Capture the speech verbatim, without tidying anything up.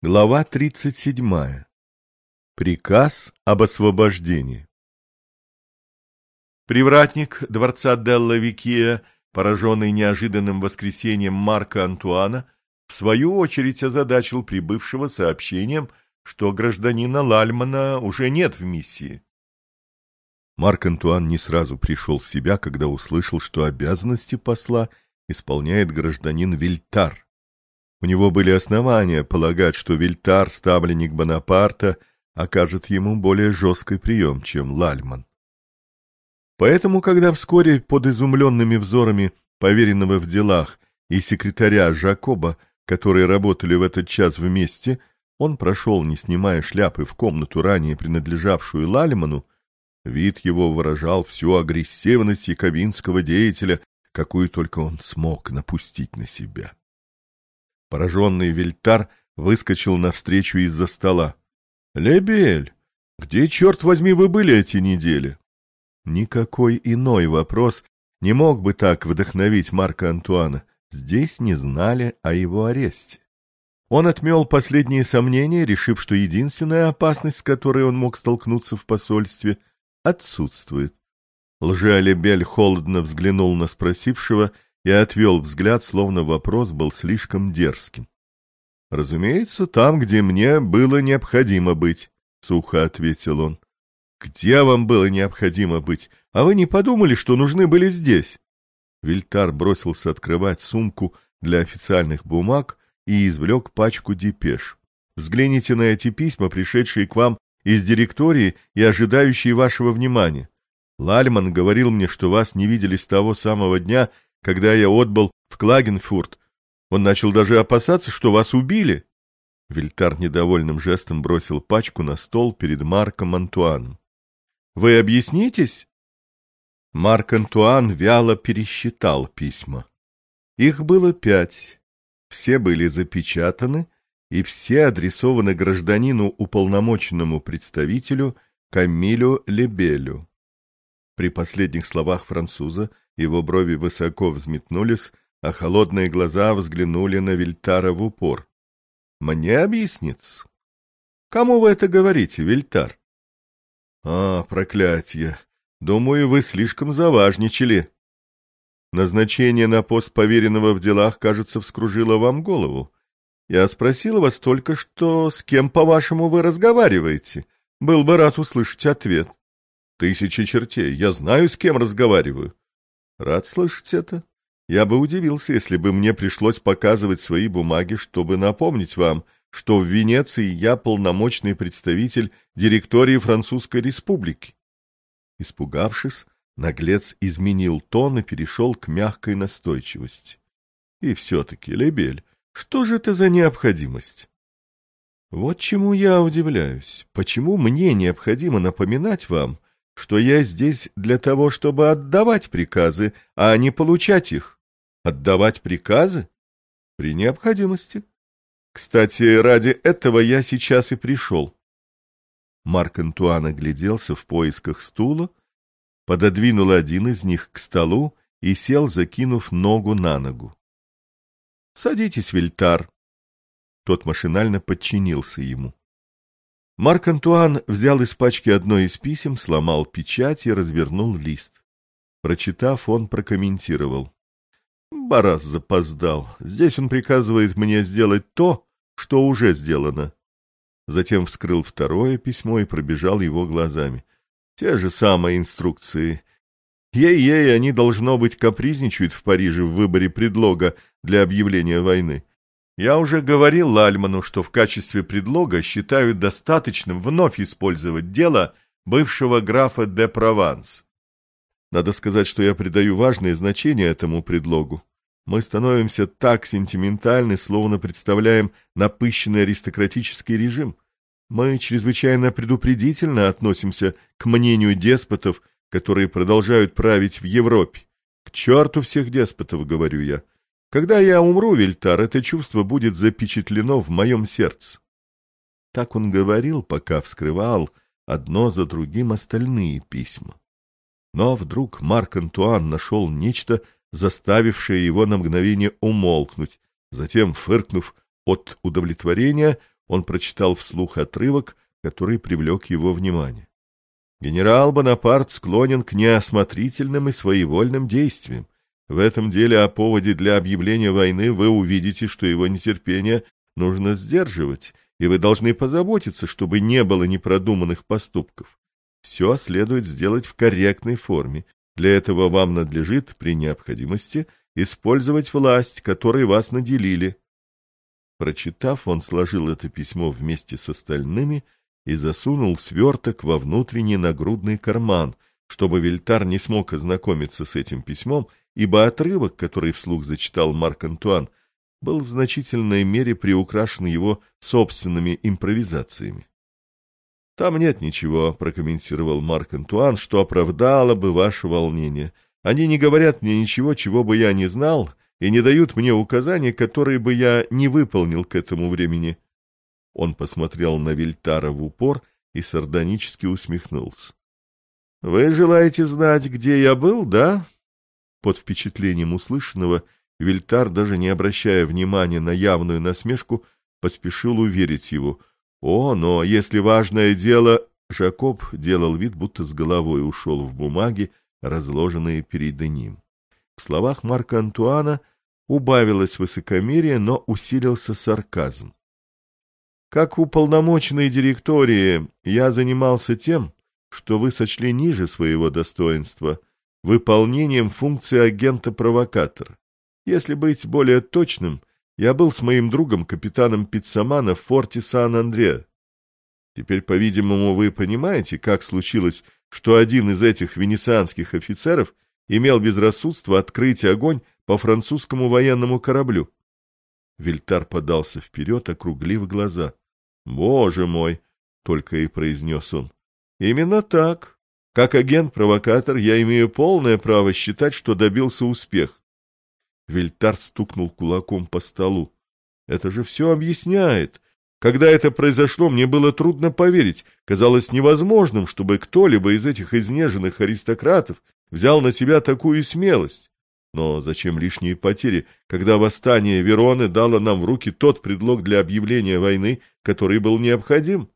Глава тридцать седьмая. Приказ об освобождении. Привратник дворца Делла Викия, пораженный неожиданным воскресением Марка Антуана, в свою очередь озадачил прибывшего сообщением, что гражданина Лальмана уже нет в миссии. Марк Антуан не сразу пришел в себя, когда услышал, что обязанности посла исполняет гражданин Вильтар. У него были основания полагать, что Вильтар, ставленник Бонапарта, окажет ему более жесткий прием, чем Лальман. Поэтому, когда вскоре под изумленными взорами поверенного в делах и секретаря Жакоба, которые работали в этот час вместе, он прошел, не снимая шляпы, в комнату, ранее принадлежавшую Лальману, вид его выражал всю агрессивность якобинского деятеля, какую только он смог напустить на себя. Пораженный Вильтар выскочил навстречу из-за стола. — Лебель, где, черт возьми, вы были эти недели? Никакой иной вопрос не мог бы так вдохновить Марка Антуана. Здесь не знали о его аресте. Он отмел последние сомнения, решив, что единственная опасность, с которой он мог столкнуться в посольстве, отсутствует. Лже-Лебель холодно взглянул на спросившего и отвел взгляд, словно вопрос был слишком дерзким. — Разумеется, там, где мне было необходимо быть, — сухо ответил он. — Где вам было необходимо быть? А вы не подумали, что нужны были здесь? Вильтар бросился открывать сумку для официальных бумаг и извлек пачку депеш. — Взгляните на эти письма, пришедшие к вам из директории и ожидающие вашего внимания. Лальман говорил мне, что вас не видели с того самого дня, когда я отбыл в Клагенфурт. Он начал даже опасаться, что вас убили. Вильтар недовольным жестом бросил пачку на стол перед Марком Антуаном. — Вы объяснитесь? Марк Антуан вяло пересчитал письма. Их было пять. Все были запечатаны, и все адресованы гражданину уполномоченному представителю Камилю Лебелю. При последних словах француза его брови высоко взметнулись, а холодные глаза взглянули на Вильтара в упор. — Мне объяснится? — Кому вы это говорите, Вильтар? — А, проклятье! Думаю, вы слишком заважничали. Назначение на пост поверенного в делах, кажется, вскружило вам голову. Я спросил вас только что, с кем, по-вашему, вы разговариваете. Был бы рад услышать ответ. Тысячи чертей, я знаю, с кем разговариваю. Рад слышать это. Я бы удивился, если бы мне пришлось показывать свои бумаги, чтобы напомнить вам, что в Венеции я полномочный представитель директории Французской Республики. Испугавшись, наглец изменил тон и перешел к мягкой настойчивости. И все-таки, Лебель, что же это за необходимость? Вот чему я удивляюсь. Почему мне необходимо напоминать вам, что я здесь для того, чтобы отдавать приказы, а не получать их? Отдавать приказы? При необходимости. Кстати, ради этого я сейчас и пришел. Марк Антуан огляделся в поисках стула, пододвинул один из них к столу и сел, закинув ногу на ногу. — Садитесь, Вильтар. Тот машинально подчинился ему. Марк Антуан взял из пачки одно из писем, сломал печать и развернул лист. Прочитав, он прокомментировал. Барас запоздал. Здесь он приказывает мне сделать то, что уже сделано. Затем вскрыл второе письмо и пробежал его глазами. Те же самые инструкции. Ей-ей, они, должно быть, капризничают в Париже в выборе предлога для объявления войны. Я уже говорил Лальману, что в качестве предлога считают достаточным вновь использовать дело бывшего графа де Прованс. Надо сказать, что я придаю важное значение этому предлогу. Мы становимся так сентиментальны, словно представляем напыщенный аристократический режим. Мы чрезвычайно предупредительно относимся к мнению деспотов, которые продолжают править в Европе. К черту всех деспотов, говорю я. Когда я умру, Вильтар, это чувство будет запечатлено в моем сердце. Так он говорил, пока вскрывал одно за другим остальные письма. Но вдруг Марк Антуан нашел нечто, заставившее его на мгновение умолкнуть. Затем, фыркнув от удовлетворения, он прочитал вслух отрывок, который привлек его внимание. Генерал Бонапарт склонен к неосмотрительным и своевольным действиям. В этом деле о поводе для объявления войны вы увидите, что его нетерпение нужно сдерживать, и вы должны позаботиться, чтобы не было непродуманных поступков. Все следует сделать в корректной форме. Для этого вам надлежит, при необходимости, использовать власть, которой вас наделили. Прочитав, он сложил это письмо вместе с остальными и засунул сверток во внутренний нагрудный карман, чтобы Вильтар не смог ознакомиться с этим письмом, ибо отрывок, который вслух зачитал Марк-Антуан, был в значительной мере приукрашен его собственными импровизациями. «Там нет ничего», — прокомментировал Марк-Антуан, — «что оправдало бы ваше волнение. Они не говорят мне ничего, чего бы я не знал, и не дают мне указаний, которые бы я не выполнил к этому времени». Он посмотрел на Вильтара в упор и сардонически усмехнулся. «Вы желаете знать, где я был, да?» Под впечатлением услышанного Вильтар, даже не обращая внимания на явную насмешку, поспешил уверить его. «О, но если важное дело...» Жакоб делал вид, будто с головой ушел в бумаги, разложенные перед ним. В словах Марка Антуана убавилось высокомерие, но усилился сарказм. «Как уполномоченный директории я занимался тем, что вы сочли ниже своего достоинства, выполнением функции агента-провокатора. Если быть более точным, я был с моим другом, капитаном Пиццамана, в форте Сан-Андре. Теперь, по-видимому, вы понимаете, как случилось, что один из этих венецианских офицеров имел безрассудство открыть огонь по французскому военному кораблю». Вильтар подался вперед, округлив глаза. «Боже мой!» — только и произнес он. «Именно так. Как агент-провокатор я имею полное право считать, что добился успеха». Вильтар стукнул кулаком по столу. «Это же все объясняет. Когда это произошло, мне было трудно поверить. Казалось невозможным, чтобы кто-либо из этих изнеженных аристократов взял на себя такую смелость. Но зачем лишние потери, когда восстание Вероны дало нам в руки тот предлог для объявления войны, который был необходим?